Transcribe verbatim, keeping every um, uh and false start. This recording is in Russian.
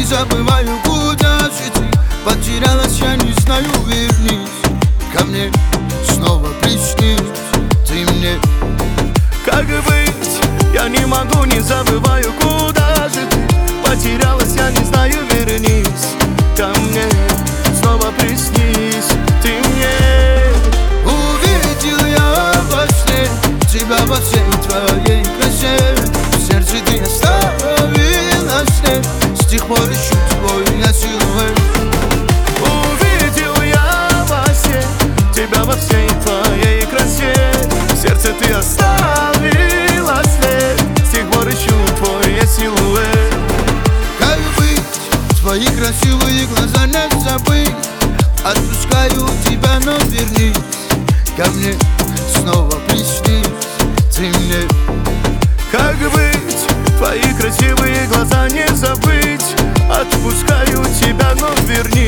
забываю, куда же ты потерялась, я не знаю, вернись ко мне, снова приснись ты мне. Как быть? Я не могу, не забываю, куда же ты потерялась, я не знаю, вернись ко мне, снова приснись ты мне. Увидел я во сне тебя во всей твоей красе, в сердце ты оставила след, с тех пор ищу твой я силуэт. Увидел я во сне тебя во всей твоей красе, в сердце ты оставила след, с тех пор ищу твой я силуэт. Как быть? Твои красивые глаза не забыть, отпускаю тебя, но вернись ко мне, снова приснись ты мне. Как быть? Твои красивые глаза не забыть, отпускаю тебя, но вернись